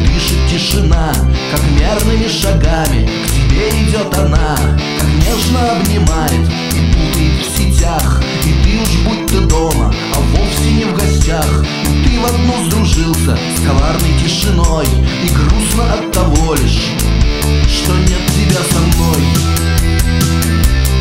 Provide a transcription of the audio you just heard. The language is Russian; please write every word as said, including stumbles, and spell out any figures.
дышит тишина, как мерными шагами к тебе идет она, как нежно обнимает и путает в сетях. И ты уж будь-то дома, а вовсе не в гостях. И ты в одну сдружился с коварной тишиной, и грустно от того лишь, что нет тебя со мной.